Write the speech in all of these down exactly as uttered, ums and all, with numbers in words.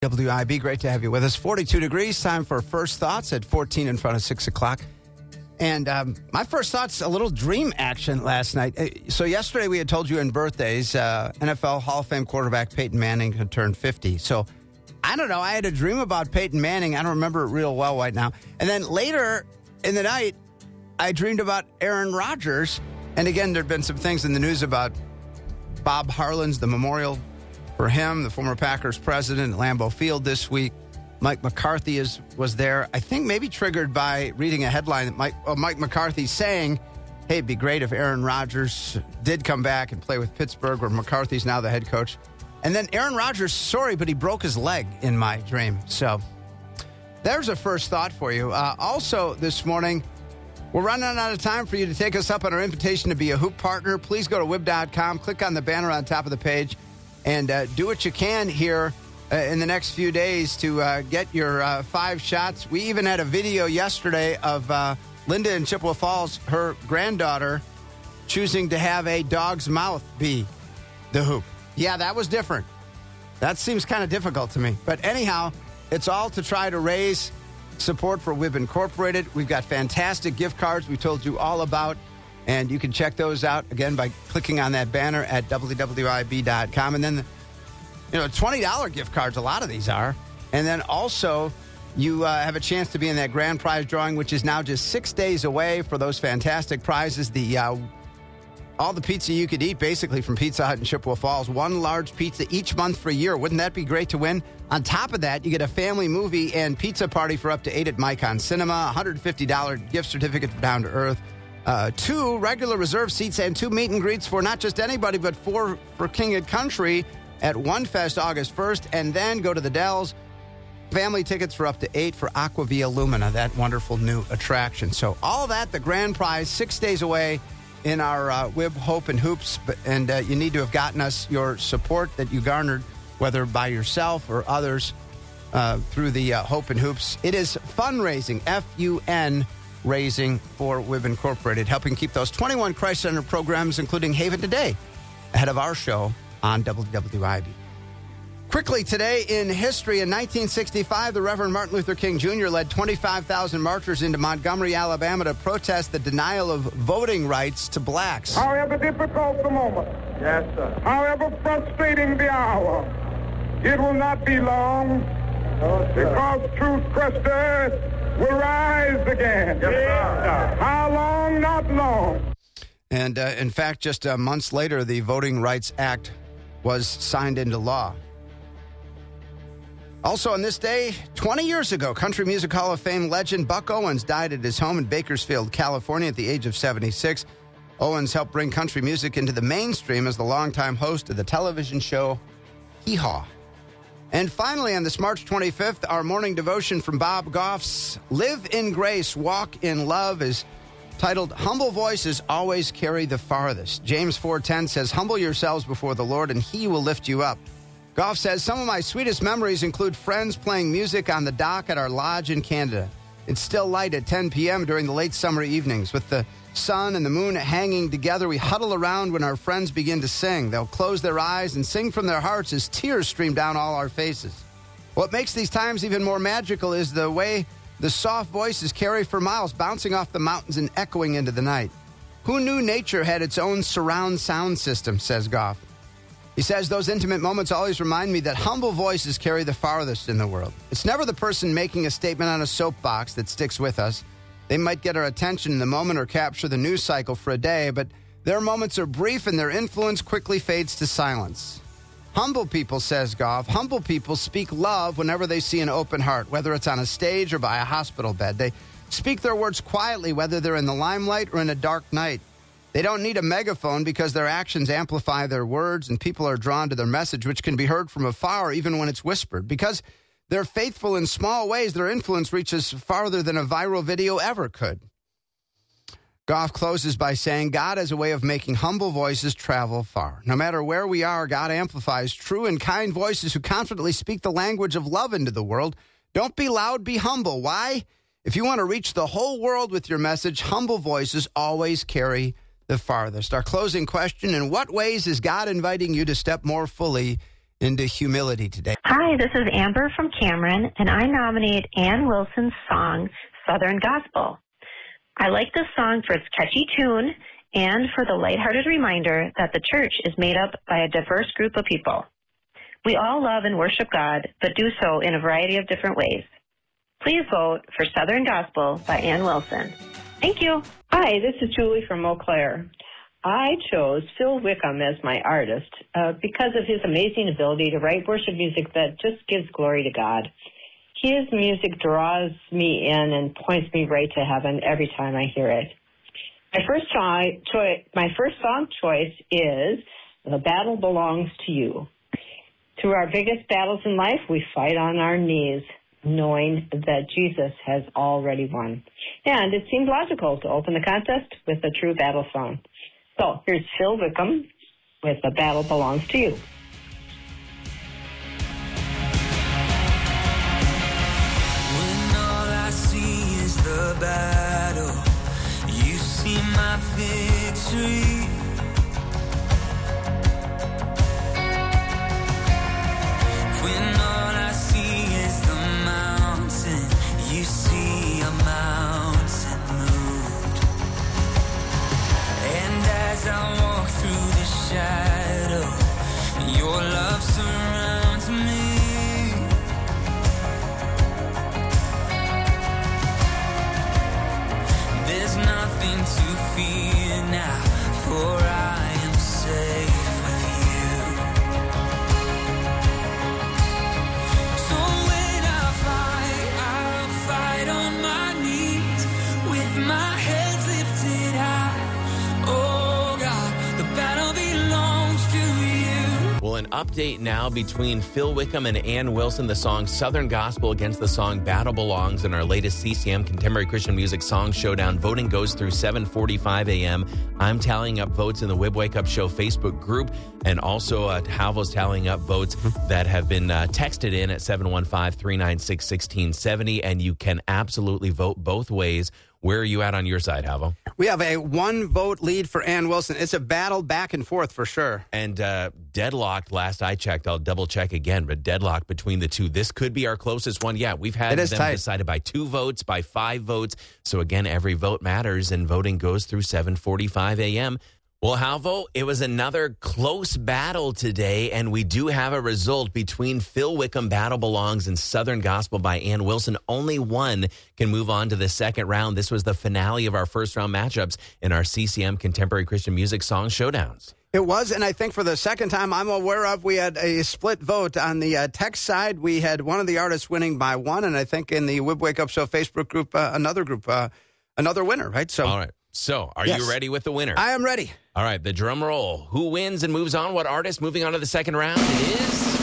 W I B, great to have you with us. forty-two degrees, time for First Thoughts at fourteen in front of six o'clock. And um, my first thoughts, a little dream action last night. So yesterday we had told you in birthdays, uh, N F L Hall of Fame quarterback Peyton Manning had turned fifty. So I don't know, I had a dream about Peyton Manning. I don't remember it real well right now. And then later in the night, I dreamed about Aaron Rodgers. And again, there had been some things in the news about Bob Harlan's, the memorial for him, the former Packers president at Lambeau Field this week. Mike McCarthy is was there. I think maybe triggered by reading a headline that Mike, uh, Mike McCarthy saying, hey, it'd be great if Aaron Rodgers did come back and play with Pittsburgh, where McCarthy's now the head coach. And then Aaron Rodgers, sorry, but he broke his leg in my dream. So there's a first thought for you. Uh, also this morning, we're running out of time for you to take us up on our invitation to be a Hoop partner. Please go to W I B dot com, click on the banner on top of the page, and uh, do what you can here uh, in the next few days to uh, get your uh, five shots. We even had a video yesterday of uh, Linda in Chippewa Falls, her granddaughter, choosing to have a dog's mouth be the hoop. Yeah, that was different. That seems kind of difficult to me. But anyhow, it's all to try to raise support for W I B Incorporated. We've got fantastic gift cards we told you all about. And you can check those out, again, by clicking on that banner at W W I B dot com. And then, the, you know, twenty dollars gift cards, a lot of these are. And then also, you uh, have a chance to be in that grand prize drawing, which is now just six days away for those fantastic prizes. The uh, all the pizza you could eat, basically, from Pizza Hut in Chippewa Falls. One large pizza each month for a year. Wouldn't that be great to win? On top of that, you get a family movie and pizza party for up to eight at Micon Cinema, one hundred fifty dollars gift certificate for Down to Earth. Uh, two regular reserve seats and two meet and greets for not just anybody, but for, for King and Country at One Fest August first. And then go to the Dells. Family tickets for up to eight for Aquavia Lumina, that wonderful new attraction. So all that, the grand prize, six days away in our uh, W I B Hope and Hoops. And uh, you need to have gotten us your support that you garnered, whether by yourself or others, uh, through the uh, Hope and Hoops. It is fundraising, F U N raising for W I B Incorporated, helping keep those twenty-one Christ Center programs, including Haven Today, ahead of our show on W W I B. Quickly today in history, in nineteen sixty-five, the Reverend Martin Luther King Junior led twenty-five thousand marchers into Montgomery, Alabama to protest the denial of voting rights to blacks. However difficult the moment, yes, sir. However frustrating the hour, it will not be long, no, because truth crushed earth will rise again. Yes, sir. How long? Not long. And uh, in fact, just uh, months later, the Voting Rights Act was signed into law. Also on this day, twenty years ago, Country Music Hall of Fame legend Buck Owens died at his home in Bakersfield, California at the age of seventy-six. Owens helped bring country music into the mainstream as the longtime host of the television show Hee Haw. And finally, on this March twenty-fifth, our morning devotion from Bob Goff's Live in Grace, Walk in Love is titled, Humble Voices Always Carry the Farthest. James four ten says, humble yourselves before the Lord, and he will lift you up. Goff says, some of my sweetest memories include friends playing music on the dock at our lodge in Canada. It's still light at ten p.m. during the late summer evenings. With the sun and the moon hanging together, we huddle around when our friends begin to sing. They'll close their eyes and sing from their hearts as tears stream down all our faces. What makes these times even more magical is the way the soft voices carry for miles, bouncing off the mountains and echoing into the night. Who knew nature had its own surround sound system, says Goff. He says, those intimate moments always remind me that humble voices carry the farthest in the world. It's never the person making a statement on a soapbox that sticks with us. They might get our attention in the moment or capture the news cycle for a day, but their moments are brief and their influence quickly fades to silence. Humble people, says Goff, humble people speak love whenever they see an open heart, whether it's on a stage or by a hospital bed. They speak their words quietly, whether they're in the limelight or in a dark night. They don't need a megaphone because their actions amplify their words, and people are drawn to their message, which can be heard from afar even when it's whispered. Because they're faithful in small ways, their influence reaches farther than a viral video ever could. Goff closes by saying, God has a way of making humble voices travel far. No matter where we are, God amplifies true and kind voices who confidently speak the language of love into the world. Don't be loud, be humble. Why? If you want to reach the whole world with your message, humble voices always carry the farthest. Our closing question, in what ways is God inviting you to step more fully into humility today. Hi, this is Amber from Cameron, and I nominate Ann Wilson's song, Southern Gospel. I like this song for its catchy tune and for the lighthearted reminder that the church is made up by a diverse group of people. We all love and worship God, but do so in a variety of different ways. Please vote for Southern Gospel by Ann Wilson. Thank you. Hi, this is Julie from Eau Claire. I chose Phil Wickham as my artist uh, because of his amazing ability to write worship music that just gives glory to God. His music draws me in and points me right to heaven every time I hear it. My first song, choi- my first song choice is The Battle Belongs to You. Through our biggest battles in life, we fight on our knees, knowing that Jesus has already won. And it seemed logical to open the contest with a true battle song. So here's Phil Wickham with The Battle Belongs to You. When all I see is the battle, you see my victory. When all I see is the mountain, you see a mountain moved. And as I walk through the shadow, your love surrounds me. There's nothing to fear now, for I am safe with you. So when I fight, I'll fight on my knees with my head lifted high. Oh God, the battle belongs to you. Well, an update now between Phil Wickham and Ann Wilson, the song Southern Gospel against the song Battle Belongs in our latest C C M Contemporary Christian Music Song Showdown. Voting goes through seven forty-five a.m. I'm tallying up votes in the Wib Wake Up Show Facebook group, and also uh, Halvo's tallying up votes that have been uh, texted in at seven one five, three nine six, one six seven zero, and you can absolutely vote both ways. Where are you at on your side, Halvo? We have a one-vote lead for Ann Wilson. It's a battle back and forth for sure. And uh, deadlocked, last I checked, I'll double-check again, but deadlocked between the two. This could be our closest one yet. We've had them tight. decided by two votes, by five votes. So, again, every vote matters, and voting goes through seven forty-five a.m. Well, Halvo, it was another close battle today, and we do have a result between Phil Wickham, Battle Belongs, and Southern Gospel by Ann Wilson. Only one can move on to the second round. This was the finale of our first round matchups in our C C M Contemporary Christian Music Song Showdowns. It was, and I think for the second time I'm aware of, we had a split vote. On the uh, text side, we had one of the artists winning by one, and I think in the Wib Wake Up Show Facebook group, uh, another group, uh, another winner, right? So, all right. So, are yes. you ready with the winner? I am ready. All right, the drum roll. Who wins and moves on? What artist moving on to the second round? It is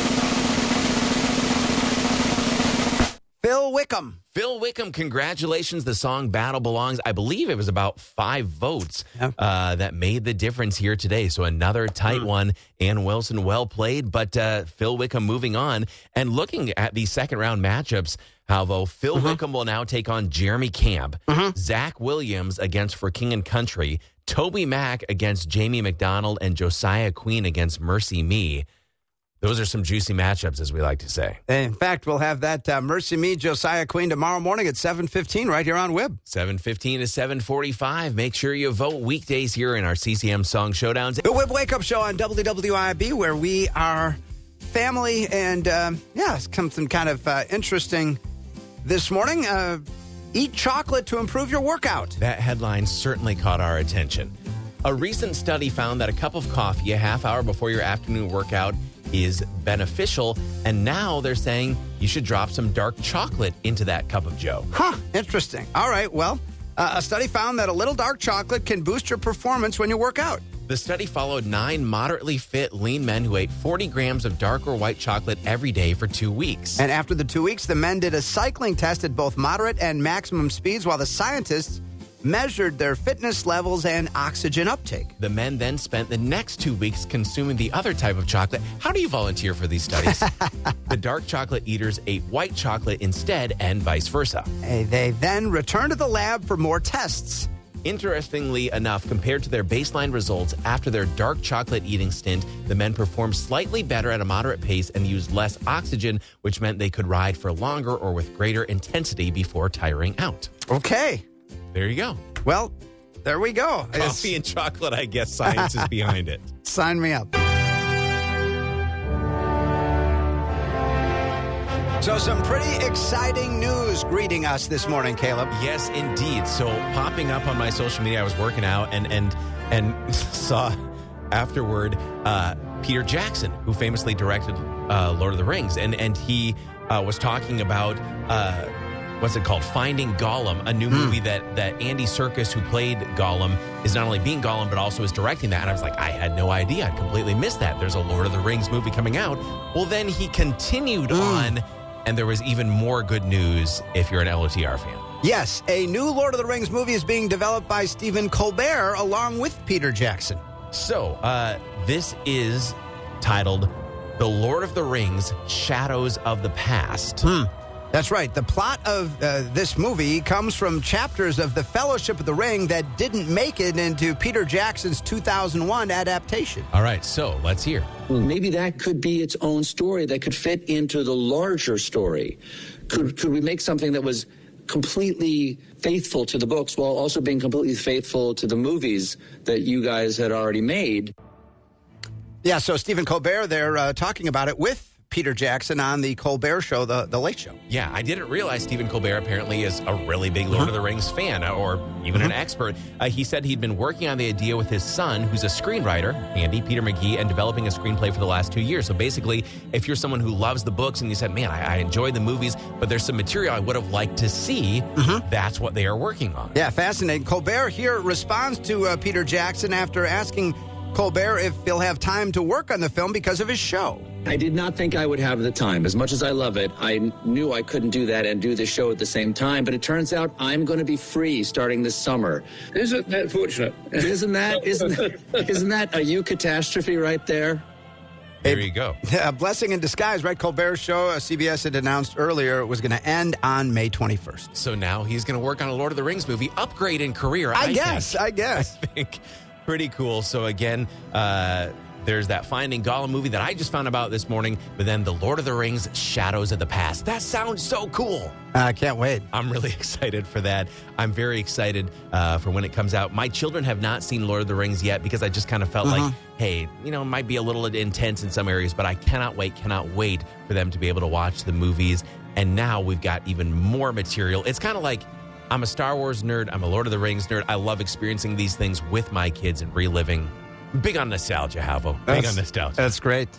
Phil Wickham. Phil Wickham, congratulations. The song Battle Belongs. I believe it was about five votes yeah. uh, that made the difference here today. So another tight mm. one. Ann Wilson, well played, but uh, Phil Wickham moving on. And looking at the second round matchups, Halvo, Phil mm-hmm. Wickham will now take on Jeremy Camp, mm-hmm. Zach Williams against For King and Country, Toby Mack against Jamie McDonald, and Josiah Queen against Mercy Me. Those are some juicy matchups, as we like to say. In fact, we'll have that uh, Mercy Me, Josiah Queen tomorrow morning at seven fifteen right here on Wib. seven fifteen to seven forty-five. Make sure you vote weekdays here in our C C M Song Showdowns. The Wib Wake Up Show on W W I B, where we are family and, um, yeah, something kind of uh, interesting this morning. Uh, eat chocolate to improve your workout. That headline certainly caught our attention. A recent study found that a cup of coffee a half hour before your afternoon workout is beneficial, and now they're saying you should drop some dark chocolate into that cup of joe. Huh, interesting. All right, well, uh, a study found that a little dark chocolate can boost your performance when you work out. The study followed nine moderately fit, lean men who ate forty grams of dark or white chocolate every day for two weeks. And after the two weeks, the men did a cycling test at both moderate and maximum speeds, while the scientists measured their fitness levels and oxygen uptake. The men then spent the next two weeks consuming the other type of chocolate. How do you volunteer for these studies? The dark chocolate eaters ate white chocolate instead, and vice versa. They then returned to the lab for more tests. Interestingly enough, compared to their baseline results after their dark chocolate eating stint, the men performed slightly better at a moderate pace and used less oxygen, which meant they could ride for longer or with greater intensity before tiring out. Okay. There you go. Well, there we go. Coffee and chocolate, I guess science is behind it. Sign me up. So some pretty exciting news greeting us this morning, Caleb. Yes, indeed. So popping up on my social media, I was working out and and and saw afterward uh, Peter Jackson, who famously directed uh, Lord of the Rings, and and he uh, was talking about uh, what's it called, Finding Gollum, a new Mm. movie that that Andy Serkis, who played Gollum, is not only being Gollum but also is directing that. And I was like, I had no idea. I completely missed that. There's a Lord of the Rings movie coming out. Well, then he continued Mm. on. And there was even more good news if you're an L O T R fan. Yes, a new Lord of the Rings movie is being developed by Stephen Colbert along with Peter Jackson. So, uh, this is titled The Lord of the Rings, Shadows of the Past. Hmm. That's right. The plot of uh, this movie comes from chapters of The Fellowship of the Ring that didn't make it into Peter Jackson's two thousand one adaptation. All right, so let's hear. Maybe that could be its own story that could fit into the larger story. Could could we make something that was completely faithful to the books while also being completely faithful to the movies that you guys had already made? Yeah, so Stephen Colbert, they're uh, talking about it with Peter Jackson on the Colbert Show, the, the Late Show. Yeah, I didn't realize Stephen Colbert apparently is a really big Lord Uh-huh. of the Rings fan or even an expert. Uh, he said he'd been working on the idea with his son, who's a screenwriter, Andy, Peter McGee, and developing a screenplay for the last two years. So basically, if you're someone who loves the books and you said, man, I, I enjoy the movies, but there's some material I would have liked to see, that's what they are working on. Yeah, fascinating. Colbert here responds to uh, Peter Jackson after asking Colbert if he'll have time to work on the film because of his show. I did not think I would have the time. As much as I love it, I knew I couldn't do that and do the show at the same time. But it turns out I'm going to be free starting this summer. Isn't that fortunate? Isn't that isn't that, isn't that a you catastrophe right there? There you go. A blessing in disguise, right? Colbert's show, uh, C B S had announced earlier, it was going to end on May twenty-first. So now he's going to work on a Lord of the Rings movie, upgrade in career, I, I guess, think. I guess. I think. Pretty cool. So again, uh, there's that Finding Gollum movie that I just found about this morning, but then The Lord of the Rings, Shadows of the Past. That sounds so cool. I can't wait. I'm really excited for that. I'm very excited uh, for when it comes out. My children have not seen Lord of the Rings yet because I just kind of felt Uh-huh. like, hey, you know, it might be a little intense in some areas, but I cannot wait, cannot wait for them to be able to watch the movies. And now we've got even more material. It's kind of like, I'm a Star Wars nerd. I'm a Lord of the Rings nerd. I love experiencing these things with my kids and reliving. Big on nostalgia, Havo. Big That's- on nostalgia. That's great.